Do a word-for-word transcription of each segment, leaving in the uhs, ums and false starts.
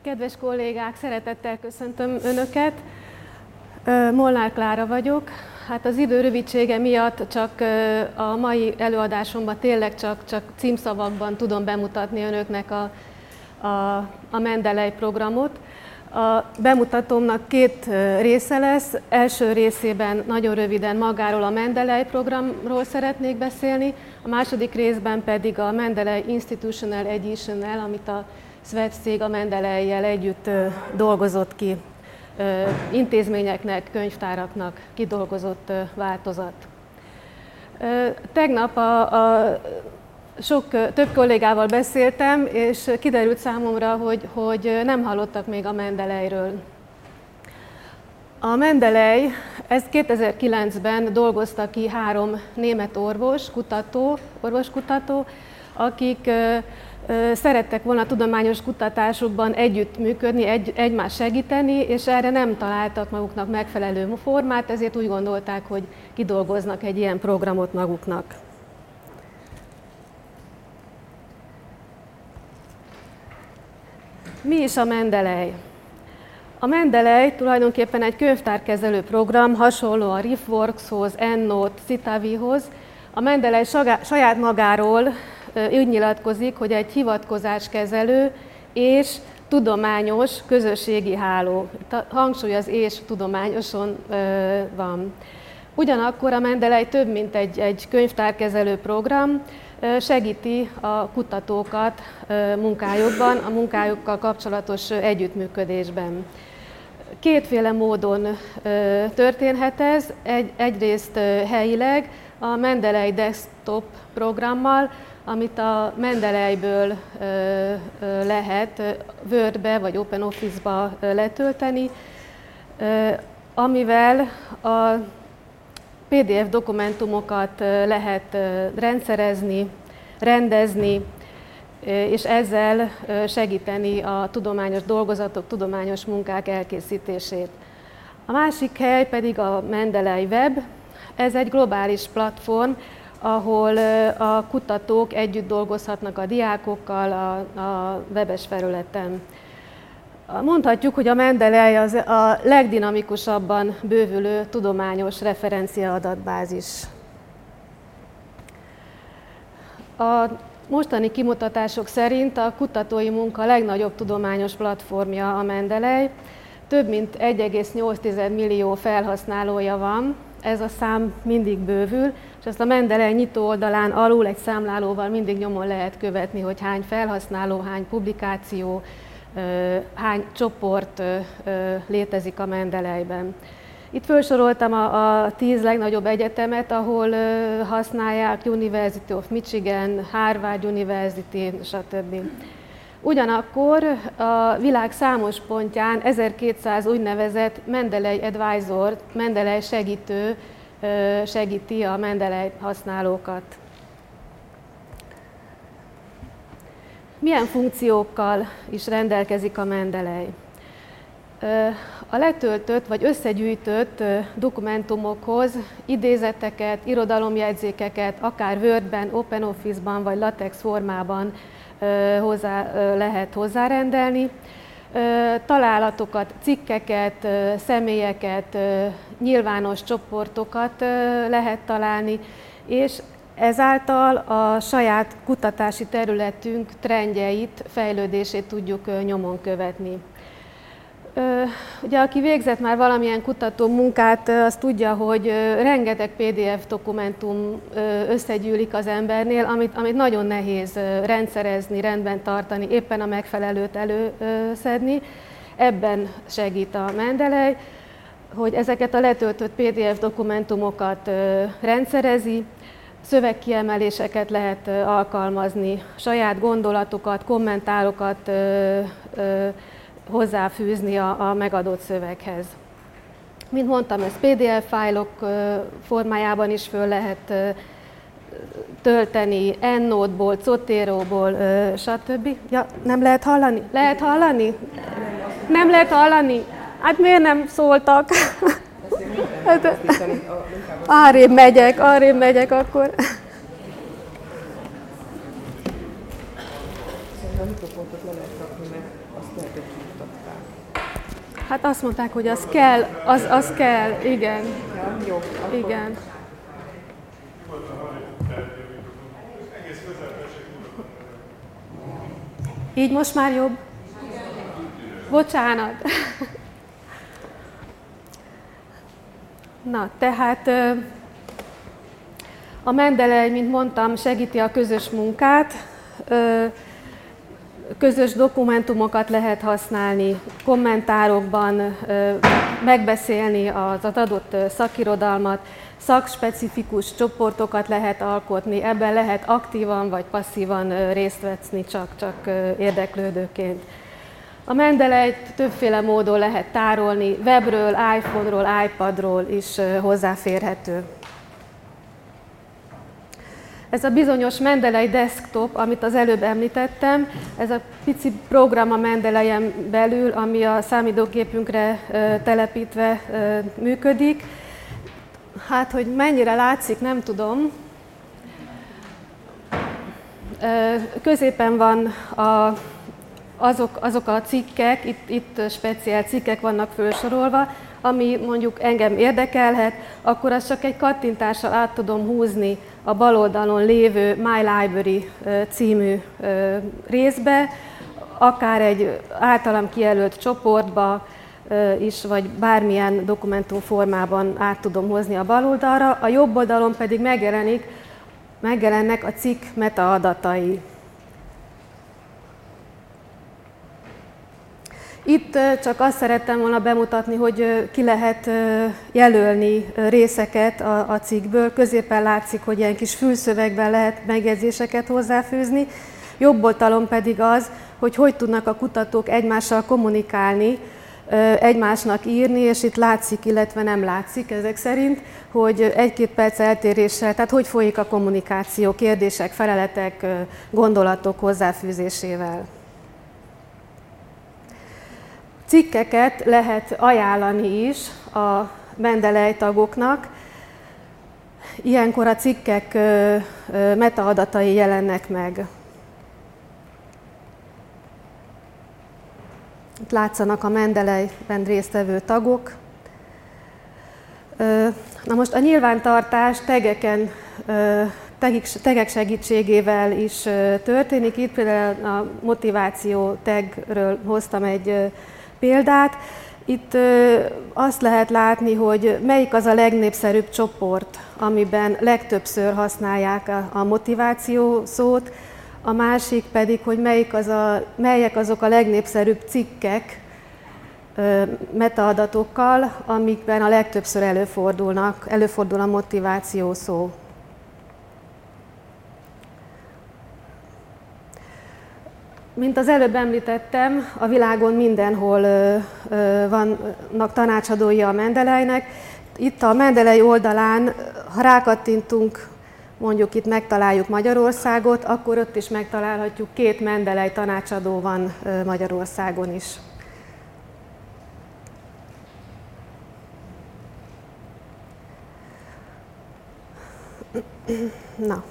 Kedves kollégák, szeretettel köszöntöm Önöket. Molnár Klára vagyok. Hát az idő rövidsége miatt csak a mai előadásomban tényleg csak, csak címszavakban tudom bemutatni Önöknek a, a, a Mendeley programot. A bemutatómnak két része lesz. Első részében nagyon röviden magáról a Mendeley programról szeretnék beszélni, a második részben pedig a Mendeley Institutional Edition-nel, amit a Szvec cég a Mendeley-jel együtt dolgozott ki, intézményeknek, könyvtáraknak kidolgozott változat. Tegnap a, a sok, több kollégával beszéltem, és kiderült számomra, hogy, hogy nem hallottak még a Mendeleyről. A Mendeley, ez kétezer-kilencben dolgozta ki három német orvos, kutató, orvoskutató, akik szerettek volna tudományos kutatásukban együttműködni, egy, egymást segíteni, és erre nem találtak maguknak megfelelő formát, ezért úgy gondolták, hogy kidolgoznak egy ilyen programot maguknak. Mi is a Mendeley? A Mendeley tulajdonképpen egy könyvtárkezelő program, hasonló a RiffWorkshoz, EndNote, Citavihoz. A Mendeley saját magáról úgy nyilatkozik, hogy egy hivatkozáskezelő és tudományos közösségi háló. Hangsúly az és tudományoson van. Ugyanakkor a Mendeley több, mint egy, egy könyvtárkezelő program, segíti a kutatókat munkájukban, a munkájukkal kapcsolatos együttműködésben. Kétféle módon történhet ez. Egy, egyrészt helyileg a Mendeley Desktop programmal, amit a Mendeleyből lehet Wordbe vagy OpenOffice-ba letölteni, amivel a pé dé ef dokumentumokat lehet rendszerezni, rendezni, és ezzel segíteni a tudományos dolgozatok, tudományos munkák elkészítését. A másik hely pedig a Mendeley Web. Ez egy globális platform, ahol a kutatók együtt dolgozhatnak a diákokkal a, a webes felületen. Mondhatjuk, hogy a Mendeley az a legdinamikusabban bővülő tudományos referencia adatbázis. A mostani kimutatások szerint a kutatói munka legnagyobb tudományos platformja a Mendeley. Több mint egy egész nyolc millió felhasználója van, ez a szám mindig bővül, és ezt a Mendeley nyitó oldalán alul egy számlálóval mindig nyomon lehet követni, hogy hány felhasználó, hány publikáció, hány csoport létezik a Mendeleyben. Itt felsoroltam a, a tíz legnagyobb egyetemet, ahol használják, University of Michigan, Harvard University, stb. Ugyanakkor a világ számos pontján ezerkétszáz úgynevezett Mendeley Advisor, Mendeley segítő segíti a Mendeley használókat. Milyen funkciókkal is rendelkezik a Mendeley? A letöltött vagy összegyűjtött dokumentumokhoz idézeteket, irodalomjegyzékeket, akár Wordben, OpenOffice-ban vagy LaTeX formában hozzá lehet hozzárendelni. Találatokat, cikkeket, személyeket, nyilvános csoportokat lehet találni, és ezáltal a saját kutatási területünk trendjeit, fejlődését tudjuk nyomon követni. Ugye, aki végzett már valamilyen kutató munkát, az tudja, hogy rengeteg pé dé ef dokumentum összegyűlik az embernél, amit, amit nagyon nehéz rendszerezni, rendben tartani, éppen a megfelelőt előszedni. Ebben segít a Mendeley, hogy ezeket a letöltött pé dé ef dokumentumokat rendszerezi, szövegkiemeléseket lehet alkalmazni, saját gondolatokat, kommentárokat hozzáfűzni a, a megadott szöveghez. Mint mondtam, ez pé dé ef fájlok formájában is föl lehet tölteni, EndNote-ból, Zotero-ból, stb. Ja, nem lehet hallani? Lehet hallani? Nem lehet hallani? Hát miért nem szóltak? Hát, arrébb megyek, arrébb megyek akkor. a mikropontot le lehet rakni, mert azt lehet, hogy kimutatták. Hát azt mondták, hogy az kell, az, az kell, igen. Ja, jó, akkor... Igen. Így most már jobb? Bocsánat. Na, tehát a Mendeley, mint mondtam, segíti a közös munkát, közös dokumentumokat lehet használni, kommentárokban megbeszélni az adott szakirodalmat, szakspecifikus csoportokat lehet alkotni, ebben lehet aktívan vagy passzívan részt venni, csak, csak érdeklődőként. A Mendeleyt többféle módon lehet tárolni, webről, iPhone-ról, iPadról is hozzáférhető. Ez a bizonyos Mendeley Desktop, amit az előbb említettem, ez a pici program a Mendeleyen belül, ami a számítógépünkre telepítve működik. Hát, hogy mennyire látszik, nem tudom. Középen van a, azok, azok a cikkek, itt, itt speciál cikkek vannak felsorolva, ami mondjuk engem érdekelhet, akkor azt csak egy kattintással át tudom húzni a bal oldalon lévő My Library című részbe, akár egy általam kijelölt csoportba is, vagy bármilyen dokumentumformában át tudom hozni a bal oldalra, a jobb oldalon pedig megjelenik, megjelennek a cikk metaadatai. Itt csak azt szerettem volna bemutatni, hogy ki lehet jelölni részeket a, a cikkből. Középen látszik, hogy ilyen kis fülszövegben lehet megjegyzéseket hozzáfűzni. Jobb oldalon pedig az, hogy hogy tudnak a kutatók egymással kommunikálni, egymásnak írni, és itt látszik, illetve nem látszik ezek szerint, hogy egy-két perc eltéréssel, tehát hogy folyik a kommunikáció, kérdések, feleletek, gondolatok hozzáfűzésével. Cikkeket lehet ajánlani is a Mendeley tagoknak. Ilyenkor a cikkek metaadatai jelennek meg. Itt látszanak a Mendeleyben résztvevő tagok. Na most a nyilvántartás tegeken, tegek segítségével is történik. Itt például a motiváció tagről hoztam egy példát. Itt azt lehet látni, hogy melyik az a legnépszerűbb csoport, amiben legtöbbször használják a motiváció szót, a másik pedig, hogy melyik az a, melyek azok a legnépszerűbb cikkek metaadatokkal, amikben a legtöbbször előfordulnak, előfordul a motiváció szó. Mint az előbb említettem, a világon mindenhol vannak tanácsadói a Mendeleynek. Itt a Mendeley oldalán, ha rákattintunk, mondjuk itt megtaláljuk Magyarországot, akkor ott is megtalálhatjuk, két Mendeley tanácsadó van Magyarországon is. Na.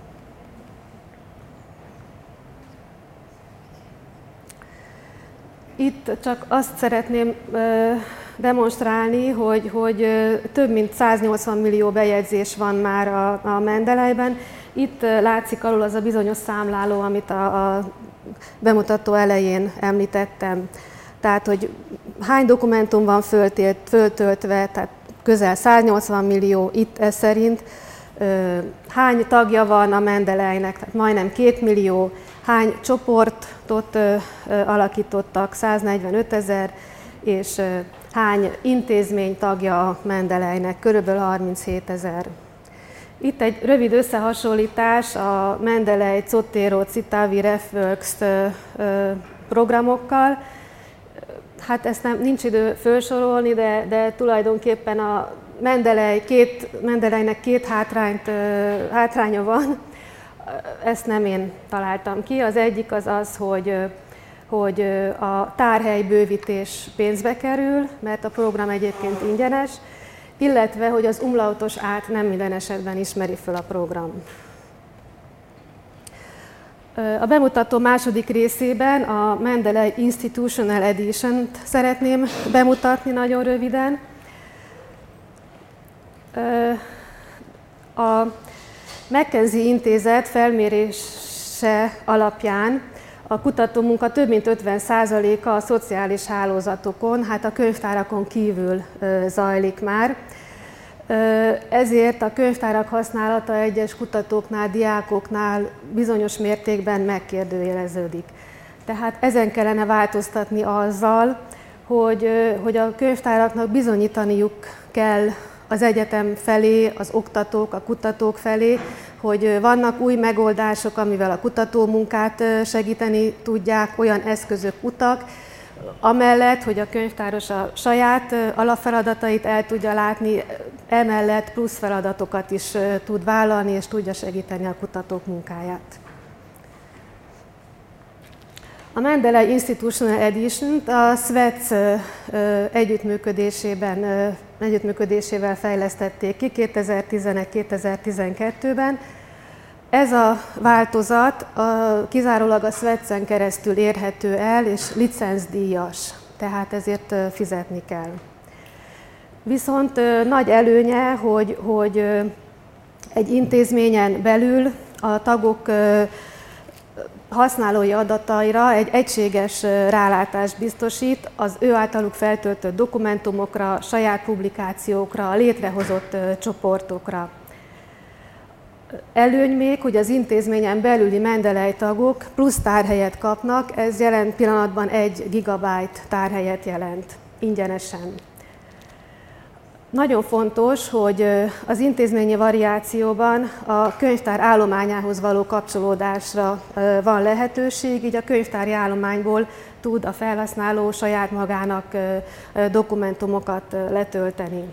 Itt csak azt szeretném demonstrálni, hogy, hogy több mint száznyolcvan millió bejegyzés van már a, a Mendeleyben. Itt látszik alul az a bizonyos számláló, amit a, a bemutató elején említettem. Tehát, hogy hány dokumentum van föltélt, föltöltve, tehát közel száznyolcvan millió, itt ez szerint. Hány tagja van a Mendeleynek, tehát majdnem két millió, hány csoportot alakítottak, száznegyvenötezer, és hány intézmény tagja a Mendeleynek, körülbelül harminchétezer. Itt egy rövid összehasonlítás a Mendeley, Zotero, Citavi, RefWorks programokkal. Hát ezt nem, nincs idő felsorolni, de, de tulajdonképpen a Mendeley, két, Mendeleynek két hátrányt, hátránya van. Ezt nem én találtam ki. Az egyik az az, hogy, hogy a tárhely bővítés pénzbe kerül, mert a program egyébként ingyenes, illetve hogy az umlautos át nem minden esetben ismeri fel a program. A bemutató második részében a Mendeley Institutional Edition-t szeretném bemutatni nagyon röviden. A McKinsey Intézet felmérése alapján a kutatómunka több mint ötven százaléka a szociális hálózatokon, hát a könyvtárakon kívül zajlik már. Ezért a könyvtárak használata egyes kutatóknál, diákoknál bizonyos mértékben megkérdőjeleződik. Tehát ezen kellene változtatni azzal, hogy, hogy a könyvtáraknak bizonyítaniuk kell az egyetem felé, az oktatók, a kutatók felé, hogy vannak új megoldások, amivel a kutatómunkát segíteni tudják, olyan eszközök, utak, amellett, hogy a könyvtáros a saját alapfeladatait el tudja látni, emellett plusz feladatokat is tud vállalni, és tudja segíteni a kutatók munkáját. A Mendeley Institutional Edition-t a SWETS együttműködésében, együttműködésével fejlesztették ki kétezer-tizenegy kétezer-tizenkettőben. Ez a változat a, kizárólag a SWETS-en keresztül érhető el, és licencdíjas, tehát ezért fizetni kell. Viszont nagy előnye, hogy, hogy egy intézményen belül a tagok használói adataira egy egységes rálátást biztosít az ő általuk feltöltött dokumentumokra, saját publikációkra, a létrehozott csoportokra. Előny még, hogy az intézményen belüli Mendeley tagok plusz tárhelyet kapnak, ez jelen pillanatban egy gigabyte tárhelyet jelent, ingyenesen. Nagyon fontos, hogy az intézményi variációban a könyvtár állományához való kapcsolódásra van lehetőség, így a könyvtári állományból tud a felhasználó saját magának dokumentumokat letölteni.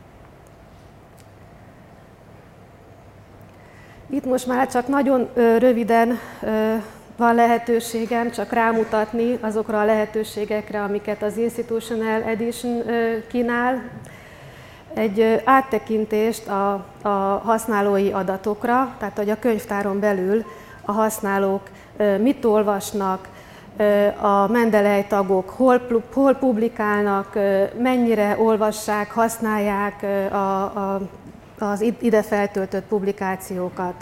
Itt most már csak nagyon röviden van lehetőségem csak rámutatni azokra a lehetőségekre, amiket az Institutional Edition kínál. Egy áttekintést a, a használói adatokra, tehát hogy a könyvtáron belül a használók mit olvasnak, a Mendeley tagok hol, hol publikálnak, mennyire olvassák, használják a, a, az ide feltöltött publikációkat.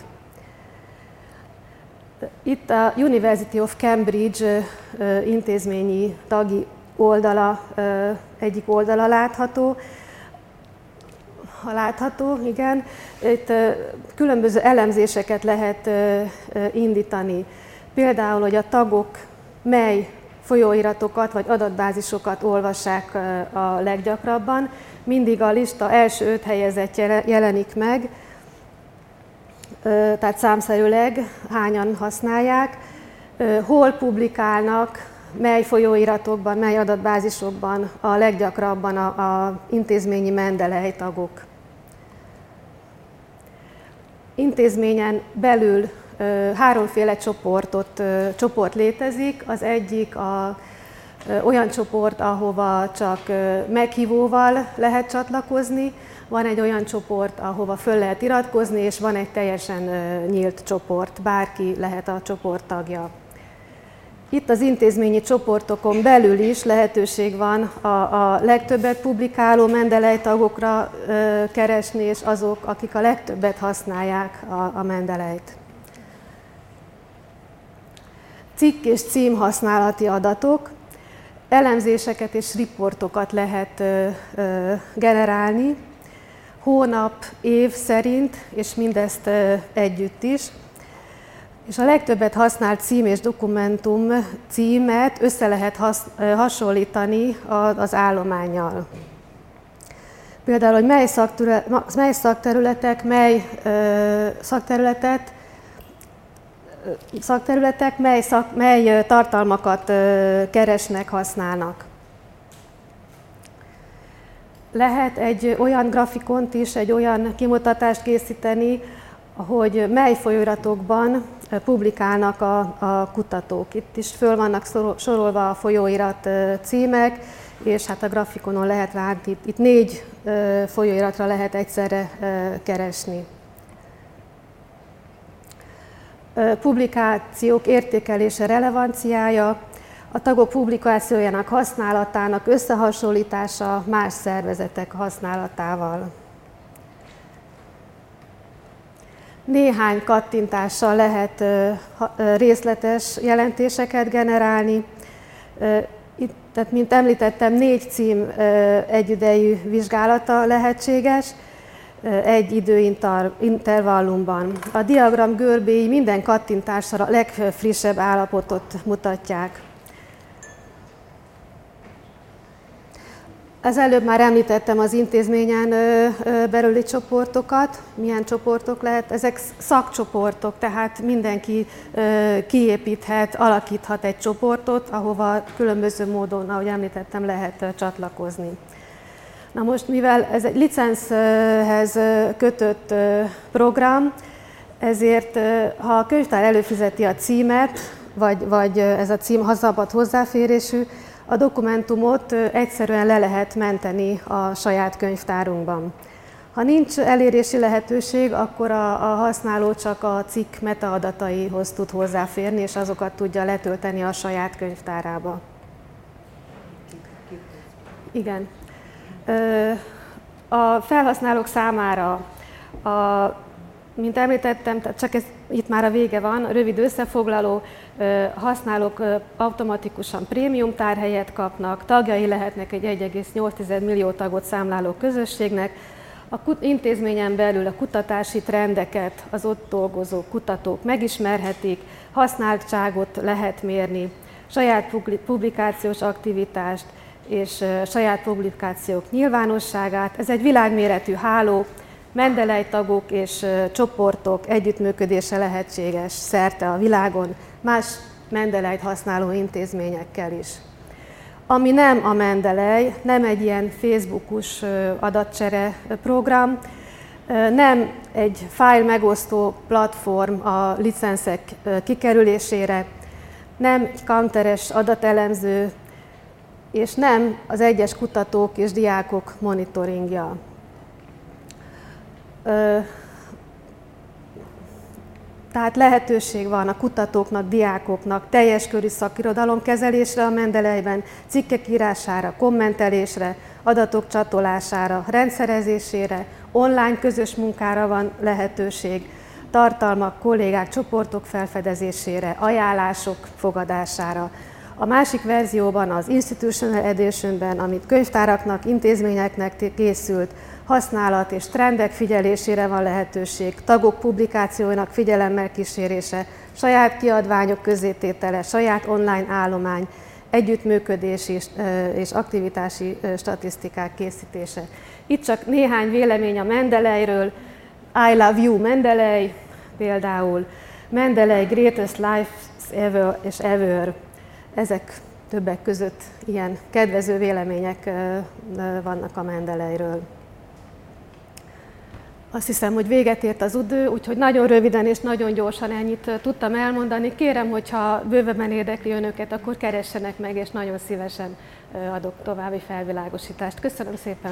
Itt a University of Cambridge intézményi tagi oldala, egyik oldala látható. Ha látható, igen, itt különböző elemzéseket lehet indítani. Például, hogy a tagok mely folyóiratokat vagy adatbázisokat olvassák a leggyakrabban. Mindig a lista első öt helyezettje jelenik meg, tehát számszerűleg hányan használják, hol publikálnak, mely folyóiratokban, mely adatbázisokban a leggyakrabban az intézményi Mendeley tagok. Intézményen belül háromféle csoportot, csoport létezik. Az egyik a, olyan csoport, ahova csak meghívóval lehet csatlakozni, van egy olyan csoport, ahova föl lehet iratkozni, és van egy teljesen nyílt csoport, bárki lehet a csoport tagja. Itt az intézményi csoportokon belül is lehetőség van a, a legtöbbet publikáló Mendeley tagokra ö, keresni, és azok, akik a legtöbbet használják a, a Mendeleyt. Cikk és cím használati adatok, elemzéseket és riportokat lehet ö, ö, generálni, hónap, év szerint, és mindezt ö, együtt is. És a legtöbbet használt cím és dokumentum címet össze lehet hasonlítani az állománnyal. Például, hogy mely, szakterület, mely szakterületek, mely ö, szakterületet, szakterületek, mely, szak, mely tartalmakat ö, keresnek, használnak. Lehet egy olyan grafikont is, egy olyan kimutatást készíteni, hogy mely folyóiratokban publikálnak a, a kutatók. Itt is föl vannak sorolva a folyóirat címek, és hát a grafikonon lehet látni, itt négy folyóiratra lehet egyszerre keresni. publikációk értékelése, relevanciája, a tagok publikációjának használatának összehasonlítása más szervezetek használatával. Néhány kattintással lehet részletes jelentéseket generálni. Itt, tehát, mint említettem, négy cím egyidejű vizsgálata lehetséges egy időintervallumban. A diagram görbéi minden kattintásra a legfrissebb állapotot mutatják. Az előbb már említettem az intézményen belüli csoportokat. Milyen csoportok lehet? Ezek szakcsoportok, tehát mindenki kiépíthet, alakíthat egy csoportot, ahova különböző módon, ahogy említettem, lehet csatlakozni. Na most, mivel ez egy licenszhez kötött program, ezért ha a könyvtár előfizeti a címet, vagy, vagy ez a cím szabad hozzáférésű, a dokumentumot egyszerűen le lehet menteni a saját könyvtárunkban. Ha nincs elérési lehetőség, akkor a, a használó csak a cikk metaadataihoz tud hozzáférni, és azokat tudja letölteni a saját könyvtárába. Igen. A felhasználók számára, a, mint említettem, tehát csak ez, itt már a vége van, a rövid összefoglaló, használók automatikusan prémium tárhelyet kapnak, tagjai lehetnek egy egy egész nyolc millió tagot számláló közösségnek, a intézményen belül a kutatási trendeket az ott dolgozó kutatók megismerhetik, használtságot lehet mérni, saját publikációs aktivitást és saját publikációk nyilvánosságát. Ez egy világméretű háló, Mendeley tagok és csoportok együttműködése lehetséges szerte a világon, más Mendeleyt használó intézményekkel is. Ami nem a Mendeley, nem egy ilyen Facebookos adatcsere program, nem egy file megosztó platform a licenszek kikerülésére, nem counteres adatelemző, és nem az egyes kutatók és diákok monitoringja. Tehát lehetőség van a kutatóknak, diákoknak teljes körű szakirodalomkezelésre a Mendeleyben, cikkek írására, kommentelésre, adatok csatolására, rendszerezésére, online közös munkára van lehetőség, tartalmak, kollégák, csoportok felfedezésére, ajánlások fogadására. A másik verzióban, az Institutional Editionben, amit könyvtáraknak, intézményeknek készült, használat és trendek figyelésére van lehetőség, tagok publikációinak figyelemmel kísérése, saját kiadványok közzététele, saját online állomány, együttműködési és aktivitási statisztikák készítése. Itt csak néhány vélemény a Mendeleyről, I love you Mendeley például, Mendeley greatest lives ever és ever. Ezek többek között ilyen kedvező vélemények vannak a Mendeleyről. Azt hiszem, hogy véget ért az idő, úgyhogy nagyon röviden és nagyon gyorsan ennyit tudtam elmondani. Kérem, hogyha bővebben érdekli önöket, akkor keressenek meg, és nagyon szívesen adok további felvilágosítást. Köszönöm szépen!